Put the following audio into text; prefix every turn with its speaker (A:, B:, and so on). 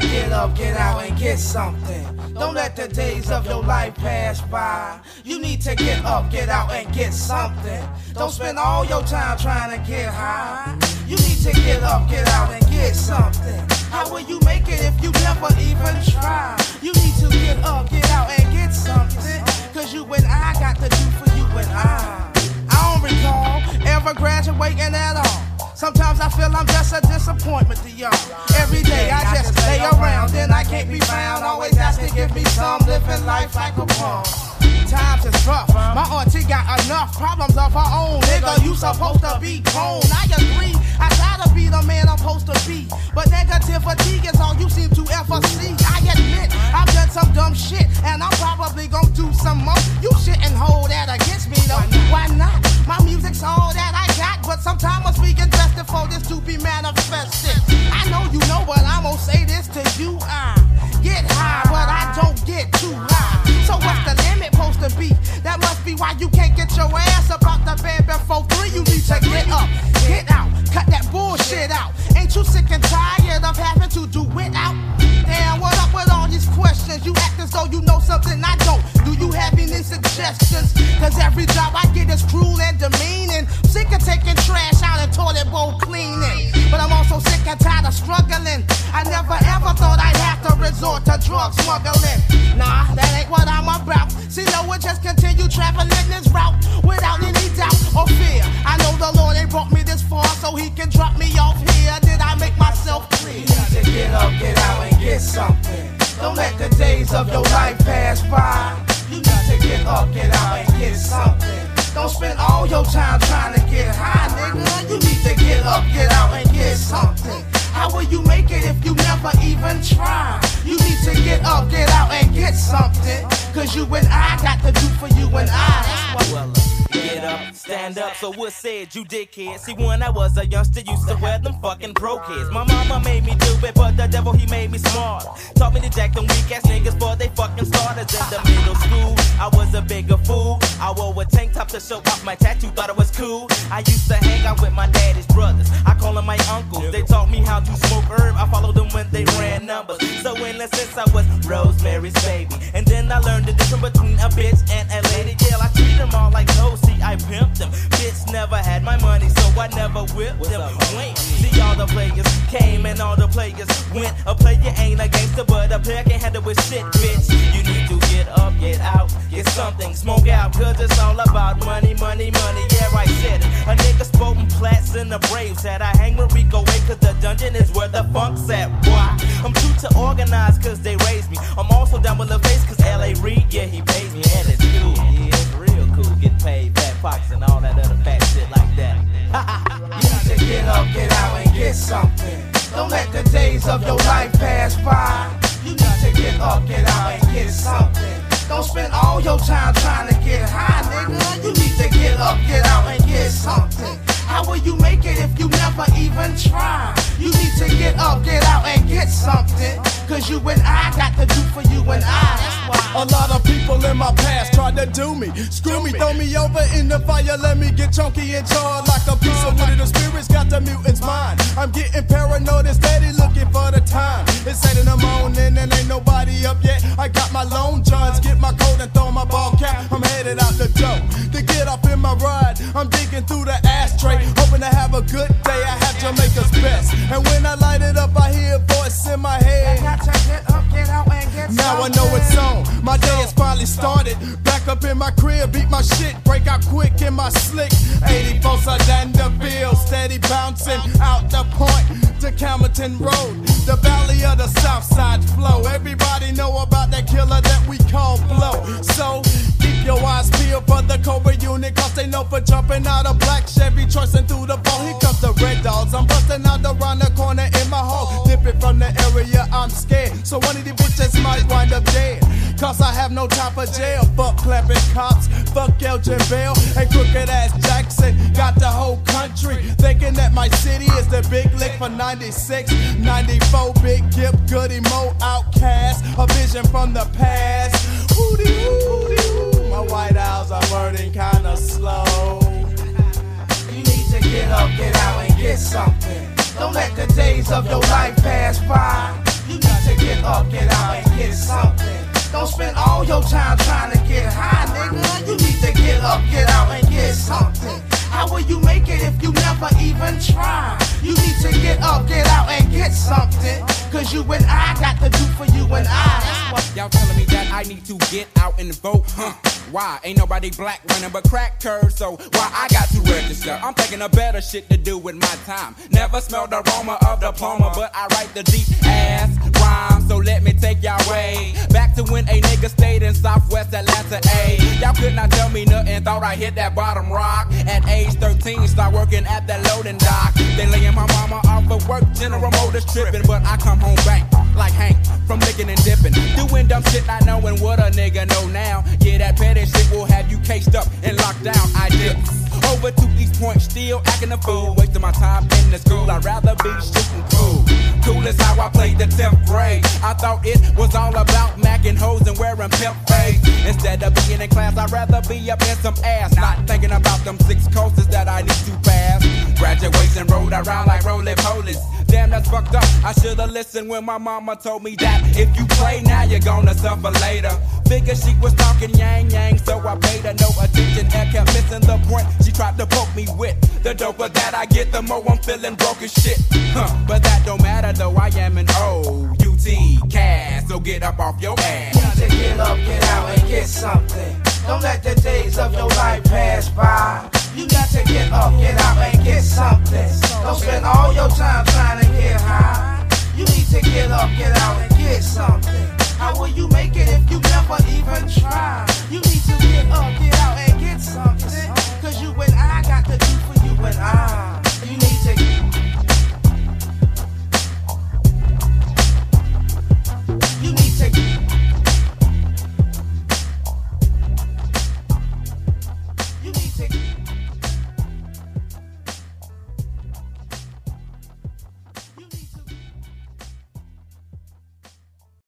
A: get up, get out, and get something. Don't let the days of your life pass by. You need to get up, get out, and get something. Don't spend all your time trying to get high. You need to get up, get out, and get something. How will you make it if you never even try? You need to get up, get out, and get something. Cause you and I got to do for you and I don't recall ever graduating at all. Sometimes I feel I'm just a disappointment to y'all. Every day I just lay around, then I can't be found. Always ask to give me some, living life like a bum. Times is rough, my auntie got enough problems of her own. Nigga, you supposed to be grown. I agree, I try to be the man I'm supposed to be, but negativity is all you seem to ever see. I admit, I've done some dumb shit, and I'm probably gonna do some more. You shouldn't hold that against me though, why not? My music's all that I got, but sometimes I speak invested for this to be manifested. I know you know, but I'm gonna say this to you. I get high, but I don't get too high. So what's the limit supposed to be? That must be why you can't get your ass up out the bed before 3. You need to get up, get out, cut that bullshit out. Ain't you sick and tired of having to do without? Damn, what up with all these questions? You act as though you know something I don't. Do you have any suggestions? Cause every job I get is cruel and demeaning. Sick of taking trash out and toilet bowl cleaning. But I'm also sick and tired of struggling. I never ever thought I'd have to resort to drug smuggling. Nah, that ain't what I'm about. See, no one just continue traveling this route without any doubt or fear. I know the Lord ain't brought me this far so he can drop me off here. Did I make myself clear? You need to get up, get out, and get something. Don't let the days of your life pass by. You need to get up, get out, and get something. Don't spend all your time trying to get high, nigga. You need to get up, get out, and get something. How will you make it if you never even try? You need to get up, get out, and get something. Cause you and I got to do for you and I.
B: Well, get up, stand up, so what said you dickhead? See, when I was a youngster, used to wear them fucking broke kids. My mama made me do it, but the devil, he made me smart. Taught me to jack them weak ass niggas for they fucking starters. In the middle school, I was a bigger fool. I wore a tank top to show off my tattoo, thought it was cool. I used to hang out with my daddy's brothers, I call them my uncles. They taught me how to smoke herb, I followed them when they ran numbers. So in a sense, I was Rosemary's baby. And then I learned the difference between a bitch and a lady. Yeah, I treat them all like hoes, see, I pimped them. Bitch never had my money, so I never whipped them. Wait, see, all the players came and all the players went. A player ain't a gangster, but a player can't handle with shit, bitch. You need to get up, get out, get something, smoke out, cause it's all about money, money, money. Yeah, I said it. A nigga spoken plats in the Braves. Said I hang with Rico away, cause the dungeon is where the funk's at, boy. I'm true to organize, cause they raised me. I'm also down with the face, cause L.A. Reid, yeah, he pays me, and it's cool. Yeah, it's real cool. Get paid, fat pockets, and all that other fat shit like that.
A: You need to get up, get out, and get something. Don't let the days of your life pass by. You need to get up, get out, and get something. Don't spend all your time trying to get high, nigga. You need to get up, get out, and get something. How will you make it if you never even try? You need to get up, get out, and get something. Cause you and I got to do for you and I. That's why.
C: A lot of people in my past tried to do me. Screw me, throw me over in the fire, let me get chunky and charred like a piece of wood. The spirits got the mutant's mind. I'm getting paranoid and steady looking for the time. It's 8 in the morning and ain't nobody up yet. I got my lone johns, get my coat and throw my ball cap. I'm headed out the door to get up in my ride. I'm digging through the ashtray, hoping to have a good day. I have Jamaica's best, and when I light it up, I hear a voice in my head.
A: Got to get up, get out, and get
C: now I know it's on. My day has finally started. Back up in my crib, beat my shit, break out quick in my slick. 84 Vanderbilt, steady bouncing out the point to Camerton Road, the valley of the South Side flow. Everybody know about that killer that we call Blow. So keep your eyes peeled for the Cobra unit, cause they know for jumping out a black Chevy, choicing through the ball. Here comes the Red Dogs. I'm busting out around the corner in my hole, dipping from the area. I'm scared, so one of these bitches might wind up dead. Cause I have no time for jail. Fuck clapping cops, fuck Elgin Bell and crooked ass Jackson. Got the whole country thinking that my city is the big lick for 96, 94. Big Gip, Goody Mo, Outcast, a vision from the past. Woody woo, my White Owls are burning kinda slow.
A: You need to get up, get out, and get something. Don't let the days of your life pass by. You need to get up, get out, and get something. Don't spend all your time trying to get high, nigga. You need to get up, get out, and get something. How will you make it if you never even try? You need to get up, get out, and get something. Cause you and I got to do for you and I.
D: Y'all telling me that I need to get out and vote, huh? Why? Ain't nobody black running but crack curves, so why I got to register? I'm thinking of better shit to do with my time. Never smelled the aroma of diploma, but I write the deep ass rhyme, so let me take y'all way back to when a nigga stayed in Southwest Atlanta, Y'all could not tell me nothing, thought I hit that bottom rock. At age 13, start working at that loading dock. They laying my mama off of work, General Motors tripping, but I come home bank like Hank from licking and dipping, doing dumb shit not knowing what a nigga know now. Yeah, that petty shit will have you cased up and locked down. I dip over to East Point, still acting a fool, wasting my time in the school. I'd rather be shooting pool. Cool as how I played the 10th grade. I thought it was all about macking hoes and wearing pimp fades. Instead of being in class, I'd rather be up in some ass, not thinking about them 6 courses that I need to pass. Graduation rolled around like roly-polies. Damn, that's fucked up. I should've listened when my mama told me that if you play now, you're gonna suffer later. Figured she was talking yang, so I paid her no attention and kept missing the point she tried to poke me with. The doper that I get, the more I'm feeling broke as shit. But that don't matter though, I am an O-U-T cast, so get up off your ass.
A: You need to get up, get out, and get something. Don't let the days of your life pass by. You got to get up, get out, and get something. Don't spend all your time trying to get high. You need to get up, get out, and get something. How will you make it if you never even